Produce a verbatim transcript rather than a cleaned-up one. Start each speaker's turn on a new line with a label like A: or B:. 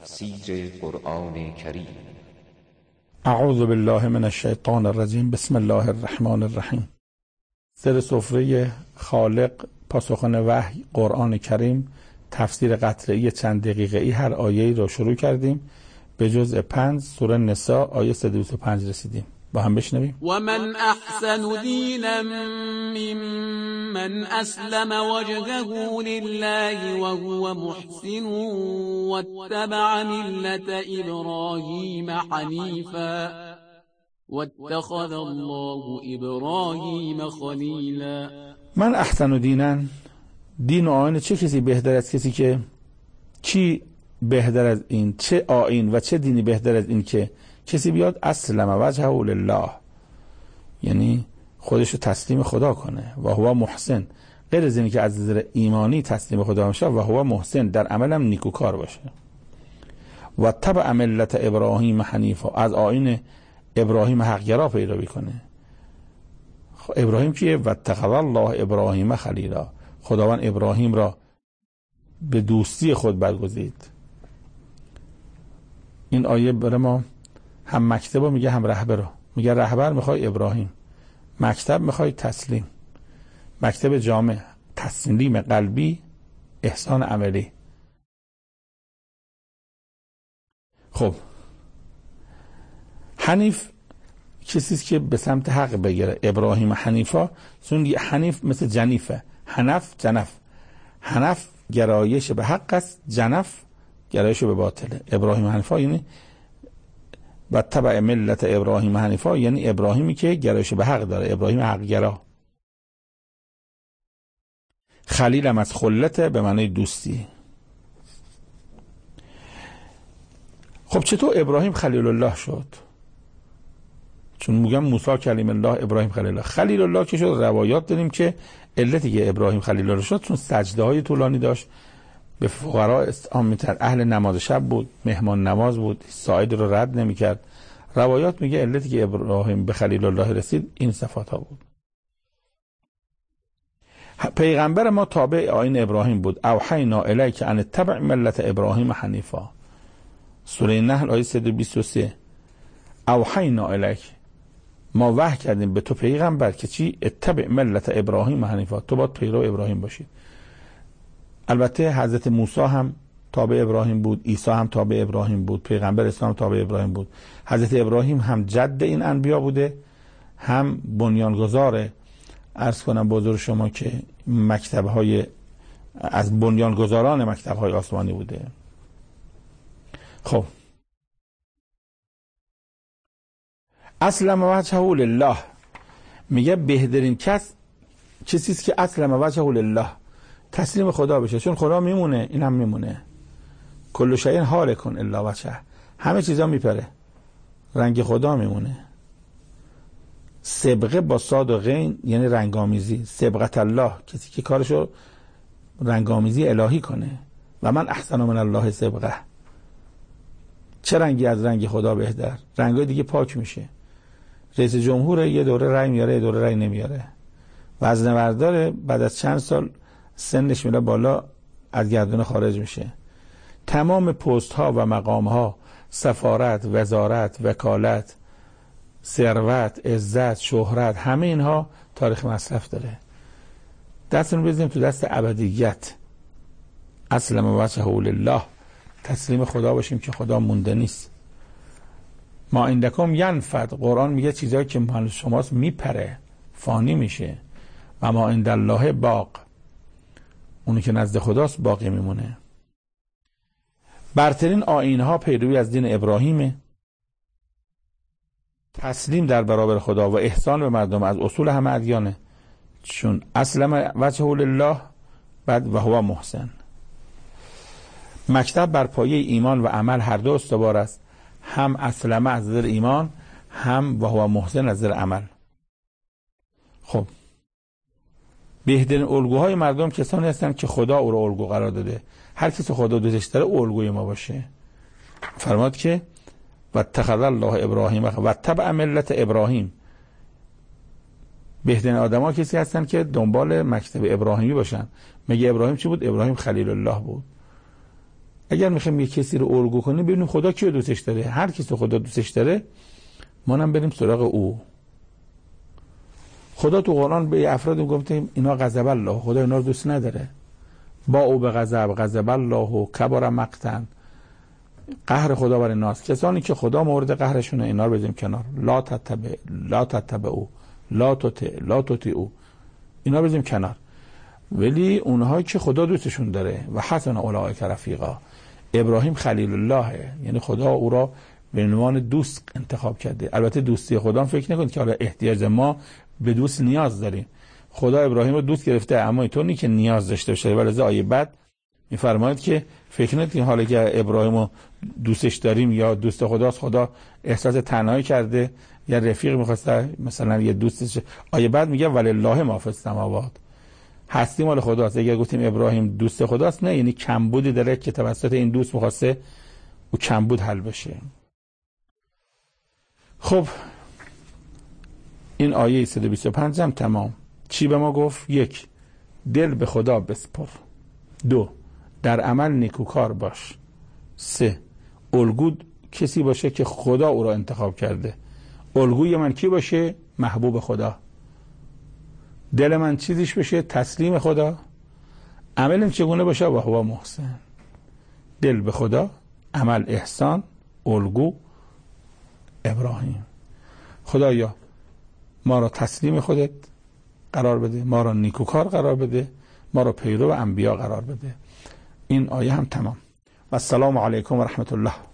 A: تفسیر قرآن کریم.
B: اعوذ بالله من الشیطان الرجیم. بسم الله الرحمن الرحیم. سر سفره خالق، پاسخان وحی، قرآن کریم، تفسیر قطعه‌ای چند دقیقه‌ای هر آیه‌ای را شروع کردیم. به جزء پنج سوره نساء آیه صد و بیست و پنج رسیدیم. با هم بشنویم.
C: و من احسن دینا ممن اسلم وجهه لله وهو محسن واتبع ملت ابراهیم حنیفا واتخذ الله ابراهیم خلیلا.
B: من احسن دینا، دین و آیین چه کسی بهتر از کسی که چی بهتر از این، چه آیین و چه دینی بهتر از این که کسی بیاد اسلم وجهه لله، یعنی خودشو تسلیم خدا کنه، و هو محسن، غیر از اینی که از نظر ایمانی تسلیم خدا باشه و هو محسن در عملم نیکوکار باشه. و تبع ملت ابراهیم حنیفا، از آیین ابراهیم حقگرا پیروی کنه. ابراهیم کیه؟ و اتخذ الله ابراهیم خلیلا، خداوند ابراهیم را به دوستی خود برگزید. این آیه برای ما هم مکتب رو میگه هم رهبر رو میگه. رهبر میخوای ابراهیم، مکتب میخوای تسلیم. مکتب جامع تسلیم قلبی، احسان عملی. خب حنیف کسیست که به سمت حق بگیره. ابراهیم حنیفا، چون حنیف مثل جنیفه، حنف جنف، حنف گرایش به حق است، جنف گرایش به باطله. ابراهیم حنیفا یعنی و تبع ملت ابراهیم حنیفا، یعنی ابراهیمی که گرایش به حق داره، ابراهیم حق گرا. خلیل هم از خلته به معنی دوستی. خب چطور ابراهیم خلیل الله شد؟ چون میگم موسی کلیم الله، ابراهیم خلیل الله. خلیل الله که شد، روایات داریم که علتی که ابراهیم خلیل الله شد چون سجده های طولانی داشت، به فقرا استعام می‌کرد، اهل نماز شب بود، مهمان نواز بود، ساعد رو رد نمی‌کرد. روایات میگه علتی که ابراهیم به خلیل الله رسید این صفات ها بود. پیغمبر ما تابع آیین ابراهیم بود. اوحینا الیک ان اتبع ملت ابراهیم حنیفا، سوره نحل آیه صد و بیست و سه. اوحینا الیک، ما وحی کردیم به تو پیغمبر که چی؟ اتبع ملت ابراهیم حنیفا، تو باید پیرو ابراهیم باشید. البته حضرت موسی هم تابع ابراهیم بود، عیسی هم تابع ابراهیم بود، پیغمبر اسلام تابع ابراهیم بود. حضرت ابراهیم هم جد این انبیا بوده، هم بنیانگذار، عرض کنم بزرگ شما که مکتب‌های از بنیانگذاران مکتب‌های آسمانی بوده. خب اسلم وجهه لله، میگه بهترین کس کسی است که اسلم وجهه لله، تسلیم خدا بشه، چون خدا میمونه این هم میمونه. کل شیء هالک الا وجهه، همه چیزا میپره، رنگ خدا میمونه. سبقه با صاد و غین یعنی رنگامیزی. سبقت الله، کسی که کارشو رنگامیزی الهی کنه. و من احسن من الله سبقه، چه رنگی از رنگ خدا بهتر؟ رنگای دیگه پاک میشه. رئیس جمهور یه دوره رای میاره، یه دوره رای نمیاره. وزنه‌بردار بعد از چند سال سنش میره بالا، از گردن خارج میشه. تمام پست ها و مقام ها، سفارت، وزارت، وکالت، ثروت، عزت، شهرت، همه اینها تاریخ مصرف داره. دستمون بزنیم تو دست ابدیت. اسلم وجهه لله، تسلیم خدا باشیم که خدا مونده نیست. ما عندکم ینفد، قرآن میگه چیزایی که مال شماست میپره، فانی میشه. و ما عند الله باق، اونی که نزد خداست باقی میمونه. برترین آیین‌ها پیروی از دین ابراهیمه، تسلیم در برابر خدا و احسان به مردم از اصول همه ادیانه. چون اسلم وجهه لله، بعد و هو محسن. مکتب بر پایه ایمان و عمل هر دو استوار است، هم اسلم از نظر ایمان، هم و هو محسن از نظر عمل. خب بهترین الگوهای مردم کسانی هستند که خدا او را الگو قرار داده. هر کسی خدا دوستش داره الگوی ما باشه. فرماد که و اتخذ الله ابراهیم و تبع ملت ابراهیم، بهترین آدما کسی هستن که دنبال مکتب ابراهیمی باشن. میگه ابراهیم چی بود؟ ابراهیم خلیل الله بود. اگر میخوایم یه کسی رو الگو کنیم ببینیم خدا کیو دوستش داره. هر کسی خدا دوستش داره ما هم بریم سراغ او. خدا تو قرآن به افراد گفته اینا غضب الله، خدا اینا رو دوست نداره. با او به غضب غضب الله و کبر مقتا، قهر خدا بر الناس. کسانی که خدا مورد قهرشونه اینا رو بذاریم کنار. لا تتبع لا تتبع او لا تطع لا تطع او، اینا رو بذاریم کنار. ولی اونهایی که خدا دوستشون داره و حسن اولئک رفیقا، ابراهیم خلیل الله، یعنی خدا او را به عنوان دوست انتخاب کرده. البته دوستی خدا فکر نکنید که حالا احتیاج ما به دوست نیاز داریم. خدا ابراهیم رو دوست گرفته، اما اینطوری که نیاز داشته باشه. ولی آیه بعد میفرماید که فکر نکنید حالا که ابراهیم رو دوستش داریم یا دوست خداست، خدا احساس تنهایی کرده یا رفیق می‌خواسته مثلا یه دوستش. آیه بعد میگه ولله ما فی السماوات، هستی مال خداست. اگر گفتیم ابراهیم دوست خداست، نه یعنی کمبودی داره که توسط این دوست می‌خواسته او کمبود حل بشه. خب این آیه صد و بیست و پنج هم تمام. چی به ما گفت؟ یک، دل به خدا بسپر. دو، در عمل نیکوکار باش. سه، الگو کسی باشه که خدا او را انتخاب کرده. الگوی من کی باشه؟ محبوب خدا. دل من چیزیش بشه؟ تسلیم خدا. عملم چگونه باشه؟ و هو محسن. دل به خدا، عمل احسان، الگو ابراهیم. خدایا ما را تسلیم خودت قرار بده، ما را نیکوکار قرار بده، ما را پیرو انبیا قرار بده. این آیه هم تمام. و السلام علیکم و رحمت الله.